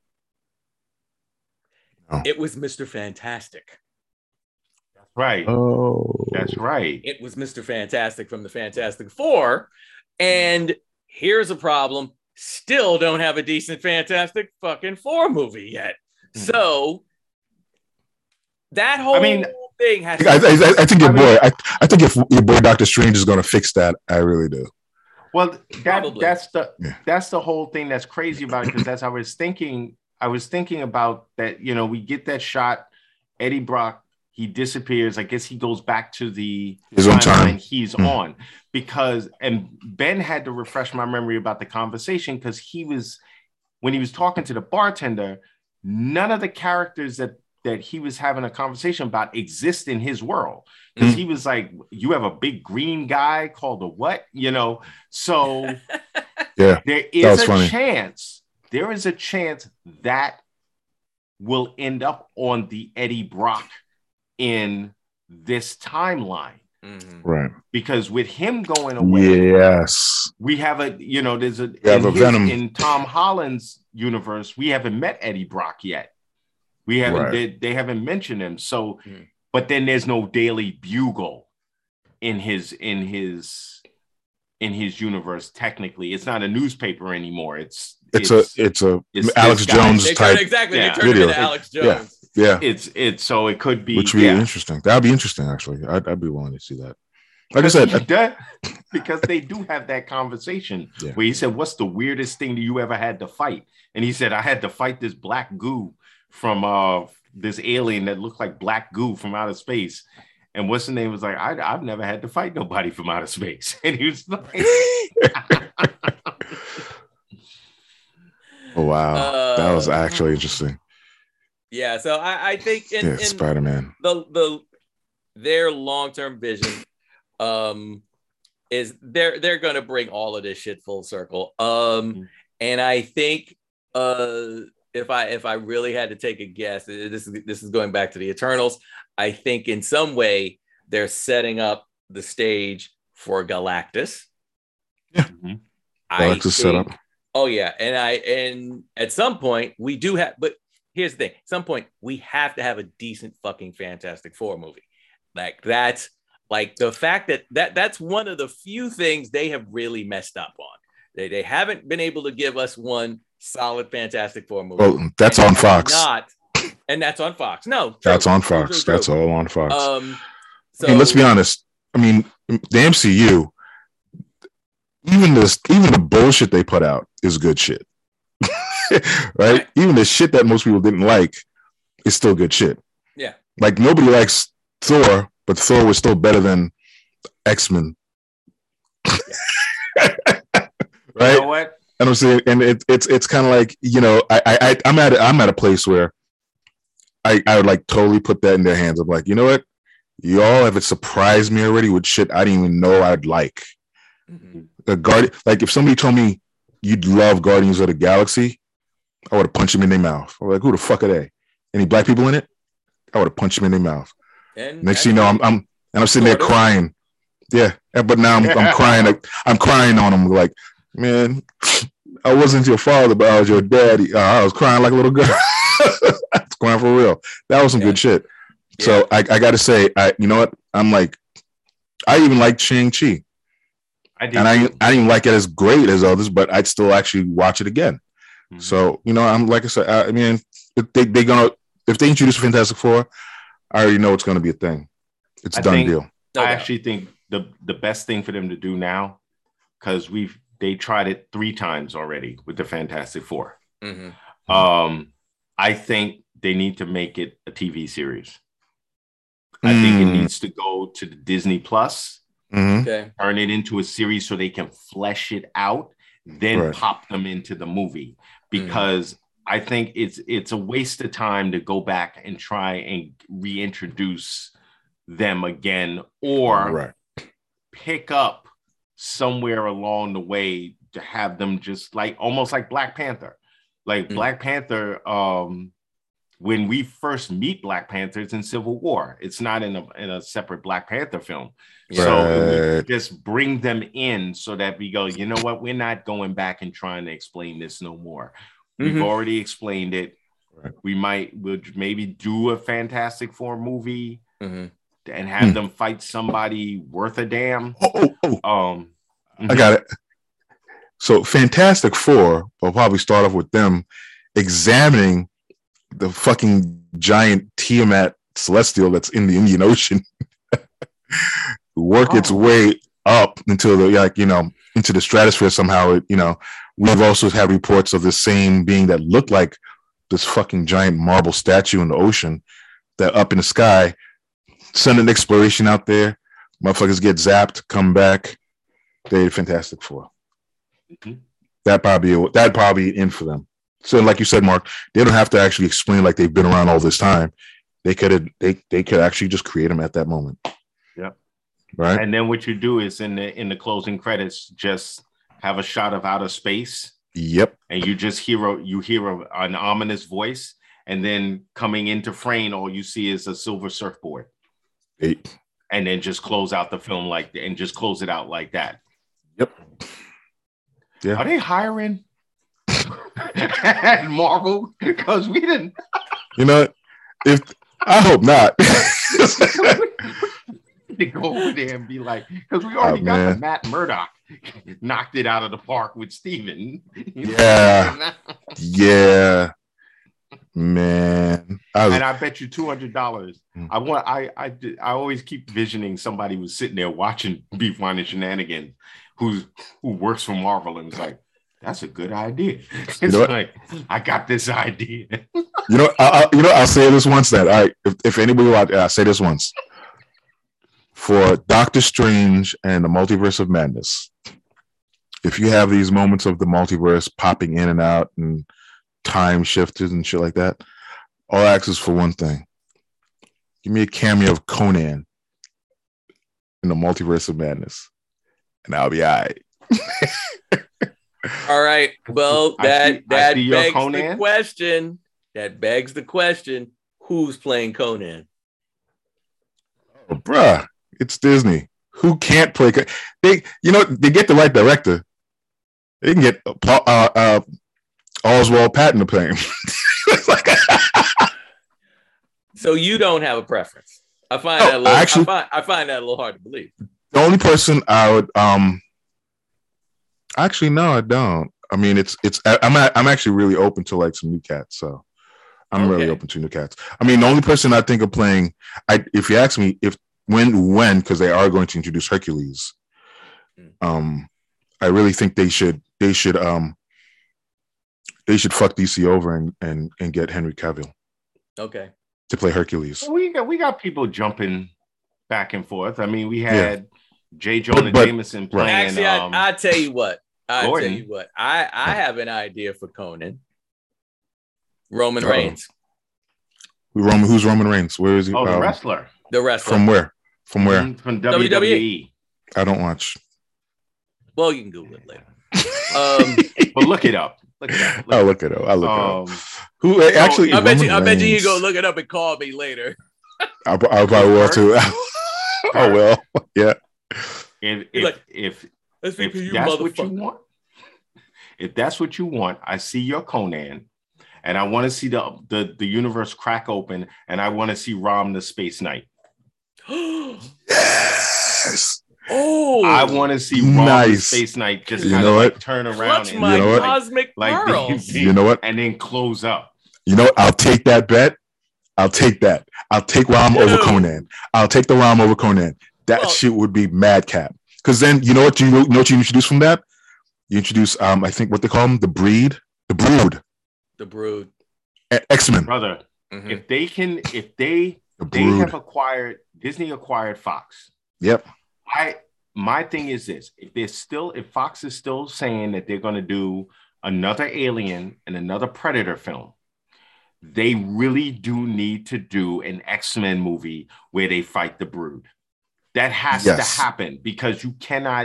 No. It was Mr. Fantastic. That's right. Oh, that's right. It was Mr. Fantastic from the Fantastic Four. And here's a problem. Still don't have a decent Fantastic fucking Four movie yet. So that whole thing has I think your boy Doctor Strange is going to fix that. I really do. Well, that's the whole thing that's crazy about it, because that's how I was thinking. I was thinking about that, you know, we get that shot, Eddie Brock, he disappears. I guess he goes back to his own time he's on, because, and Ben had to refresh my memory about the conversation, because when he was talking to the bartender, none of the characters that he was having a conversation about exist in his world. Because he was like, you have a big green guy called a what? You know, so yeah, there is a chance that will end up on the Eddie Brock in this timeline. Right. Because with him going away, yes, we have there's Venom in Tom Holland's universe. We haven't met Eddie Brock yet. We haven't, they haven't mentioned him. So, but then there's no Daily Bugle in his universe. Technically, it's not a newspaper anymore. It's Alex Jones type. Exactly. They turned him into Alex Jones. Yeah. It's so it could be, which would be interesting. That'd be interesting, actually. I'd be willing to see that. Like I said, because they do have that conversation where he said, "What's the weirdest thing that you ever had to fight?" And he said, "I had to fight this black goo from this alien that looked like black goo from outer space." And what's the name was like, I've never had to fight nobody from outer space. And he was like, oh, wow. That was actually interesting. Yeah. So I think in Spider-Man, their long-term vision is they're going to bring all of this shit full circle. And I think if I really had to take a guess, this is going back to the Eternals. I think in some way they're setting up the stage for Galactus. Yeah, Galactus set up. Oh yeah, and at some point we do have, but here's the thing: at some point we have to have a decent fucking Fantastic Four movie. Like that's like the fact that's one of the few things they have really messed up on. They haven't been able to give us one solid Fantastic Four movie. Well, that's on Fox. And that's on Fox. No, that's on Fox. That's all on Fox. So, I mean, let's be honest. I mean, the MCU, even the bullshit they put out is good shit, right? Even the shit that most people didn't like is still good shit. Yeah, like nobody likes Thor, but Thor was still better than X-Men. Right? You know what? And I'm saying, and it's kind of like, you know, I'm at a place where I would like totally put that in their hands. I'm like, you know what, y'all have surprised me already with shit I didn't even know I'd like. Like if somebody told me you'd love Guardians of the Galaxy, I would have punched them in their mouth. I'm like, who the fuck are they? Any black people in it? I would have punched them in their mouth. And next thing you know, I'm sitting there crying. Yeah, but now I'm crying. I'm crying on them like, man, I wasn't your father, but I was your daddy. I was crying like a little girl. I was crying for real. That was some good shit. Yeah. So I got to say, you know what? I'm like, I even liked Shang-Chi. I didn't like it as great as others, but I'd still actually watch it again. Mm-hmm. So, you know, I'm like I said, I mean, if they introduce Fantastic Four, I already know it's going to be a thing. It's a done deal. I actually think the best thing for them to do now, because they tried it 3 times already with the Fantastic Four. Mm-hmm. I think they need to make it a TV series. I think it needs to go to the Disney Plus. Okay. Turn it into a series so they can flesh it out, then pop them into the movie. Because I think it's a waste of time to go back and try and reintroduce them again, or pick up somewhere along the way to have them just like almost like Black Panther. Like Black Panther, when we first meet Black Panther, it's in Civil War. It's not in a separate Black Panther film. So just bring them in so that we go, you know what? We're not going back and trying to explain this no more. We've already explained it. We'll maybe do a Fantastic Four movie and have them fight somebody worth a damn. I got it. So Fantastic Four will probably start off with them examining the fucking giant Tiamat celestial that's in the Indian Ocean, work its way up until into the stratosphere somehow. We've also had reports of the same being that looked like this fucking giant marble statue in the ocean that up in the sky. Send an exploration out there. Motherfuckers get zapped, come back. They're Fantastic Four. That'd probably in for them. So, like you said, Mark, they don't have to actually explain like they've been around all this time. They could actually just create them at that moment. Yeah. Right. And then what you do is in the closing credits, just have a shot of outer space. Yep. And you just hear an ominous voice, and then coming into frame, all you see is a silver surfboard. And then just close out the film and just close it out like that. Yep. Yeah. Are they hiring at Marvel? Because we didn't. I hope not. To go over there and be like, because we already got the Matt Murdock knocked it out of the park with Steven. Yeah. Yeah. Man. And I bet you $200. I always keep visioning somebody who's sitting there watching Beef Wine and Shenanigans who works for Marvel and was like, that's a good idea. It's like, I got this idea. I'll say this once that if anybody out there, I'll say this once. For Doctor Strange and the Multiverse of Madness, if you have these moments of the multiverse popping in and out and time shifters and shit like that, all I ask is for one thing. Give me a cameo of Conan in the Multiverse of Madness, and I'll be all right. All right. Well, that begs the question. That begs the question: who's playing Conan? Oh, bruh, it's Disney. Who can't play? They get the right director. They can get Oswald Patton to play him. So you don't have a preference. I find that a little hard to believe. The only person I would actually, no, I don't. I mean, I'm actually really open to like some new cats, so I'm really open to new cats. I mean, the only person I think of playing, if you ask me when, because they are going to introduce Hercules, I really think they should fuck DC over and get Henry Cavill. Okay. To play Hercules. Well, we got people jumping back and forth. I mean, we had J. Jonah Jameson playing. Actually, I tell you what. I have an idea for Conan. Roman Reigns. Who's Roman Reigns? Where is he? Oh, the wrestler. The wrestler. From where? From WWE. I don't watch. Well, you can Google it later. But look it up. I'll look it up. Who actually? I bet you you go look it up and call me later. I probably will too. I will. Yeah. If that's what you want, if that's what you want, I see your Conan, and I want to see the universe crack open, and I want to see Rom the Space Knight. Yes. Oh, I want to see Rom the Space Knight just kind of like turn around and cosmic pearls. You know what? And then close up. You know what? I'll take that bet. I'll take that. I'll take Rom over Conan. I'll take the Rom over Conan. That shit would be madcap. Because then you know what you introduce from that? You introduce I think what they call them, the Brood. The Brood. X-Men. Brother, if they Disney acquired Fox. Yep. My thing is this: if Fox is still saying that they're going to do another Alien and another Predator film, they really do need to do an X-Men movie where they fight the Brood. That has to happen, because you cannot.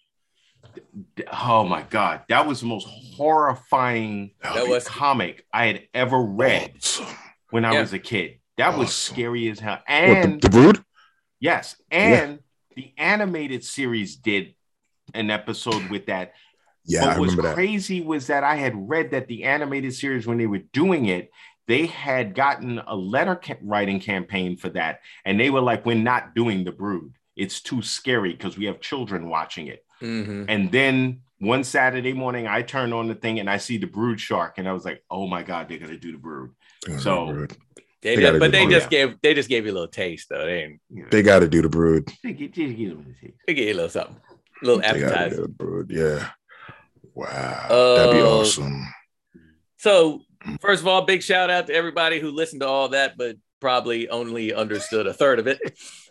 Oh my God, that was the most horrifying comic I had ever read when I was a kid. That was scary as hell. And the Brood? Yes. And the animated series did an episode with that. Yeah, what was crazy was that I had read that the animated series, when they were doing it, they had gotten a letter writing campaign for that. And they were like, we're not doing the Brood. It's too scary because we have children watching it. Mm-hmm. And then one Saturday morning, I turned on the thing and I see the Brood shark. And I was like, oh my God, they're going to do the Brood. So they just gave you a little taste, though. They got to do the Brood. They give you a little something. A little appetizer. Brood, yeah. Wow. That'd be awesome. So, first of all, big shout out to everybody who listened to all that, but probably only understood a third of it.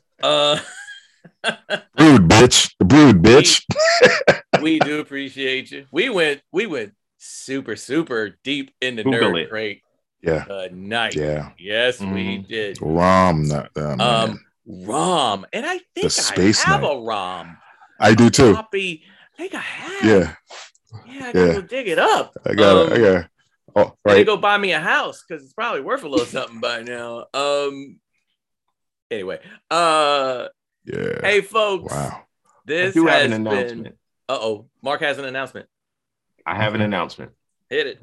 Brood, bitch. The Brood, bitch. We do appreciate you. We went super, super deep in the nerd crate. Yeah. Night. Yeah. Yes, we did. ROM. ROM. And I think I have a ROM. I do too. I think I have. Yeah. Yeah, I gotta go dig it up. I got it. Oh, right. I need to go buy me a house because it's probably worth a little something by now. Anyway. Yeah. Hey, folks. Wow. This has an announcement. Mark has an announcement. I have an announcement. Hit it.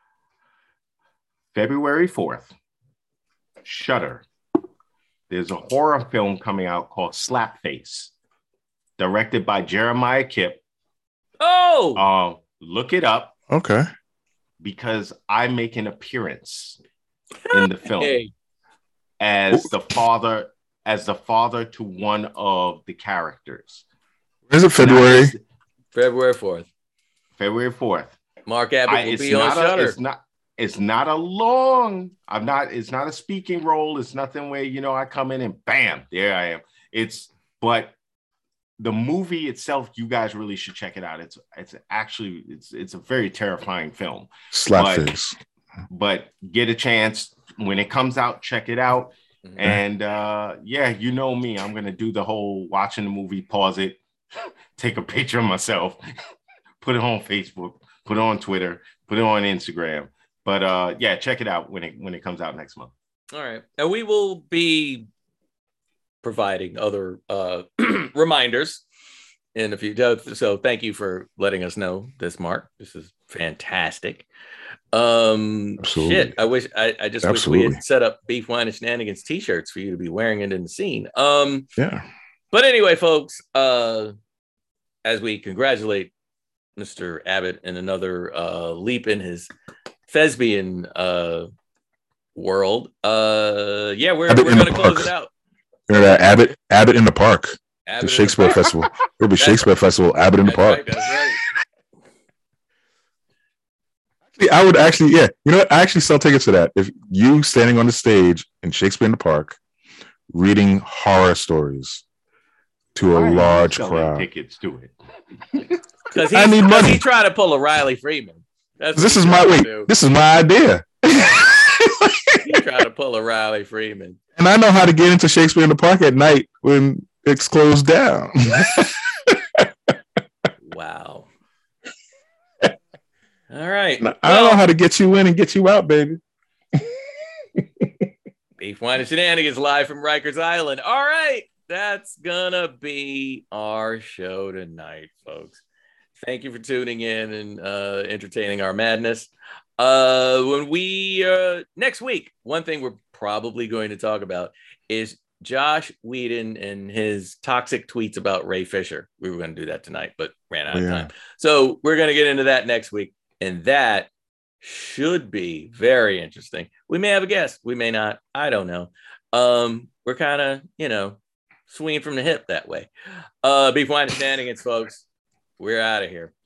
February 4th, Shudder. There's a horror film coming out called Slapface, directed by Jeremiah Kipp. Oh! Look it up. Okay. Because I make an appearance in the film as the father to one of the characters. Is it February? February 4th. February 4th. Mark Abbott will be on Shudder. It's not a long. It's not a speaking role. It's nothing where I come in and bam, there I am. But the movie itself, you guys really should check it out. It's actually a very terrifying film. Slapface. But get a chance when it comes out, check it out. Mm-hmm. And you know me, I'm gonna do the whole watching the movie, pause it, take a picture of myself, put it on Facebook, put it on Twitter, put it on Instagram. But check it out when it comes out next month. All right. And we will be providing other reminders in a few. So thank you for letting us know this, Mark. This is fantastic. Shit. I just wish we had set up Beef, Wine, and Shenanigans t-shirts for you to be wearing it in the scene. Yeah. But anyway, folks, as we congratulate Mr. Abbott in another leap in his thespian world. We're going to close it out. Abbott in the Park. The Shakespeare Festival. It'll be Shakespeare Festival. Abbott in the Park. That's right. I would actually, you know what? I actually sell tickets to that. If you standing on the stage in Shakespeare in the Park, reading horror stories to a large crowd. Tickets to it. Because he tried to pull a Riley Freeman. This is my idea. He tried to pull a Riley Freeman. And I know how to get into Shakespeare in the Park at night when it's closed down. Wow. All right. I know how to get you in and get you out, baby. Beef, Wine, and Shenanigans live from Rikers Island. All right. That's gonna be our show tonight, folks. Thank you for tuning in and entertaining our madness. When we next week, one thing we're probably going to talk about is Josh Whedon and his toxic tweets about Ray Fisher. We were going to do that tonight, but ran out of time. So we're going to get into that next week, and that should be very interesting. We may have a guest, we may not. I don't know. We're kind of, swinging from the hip that way. Beef, Wine, and Shenanigans, folks. We're out of here.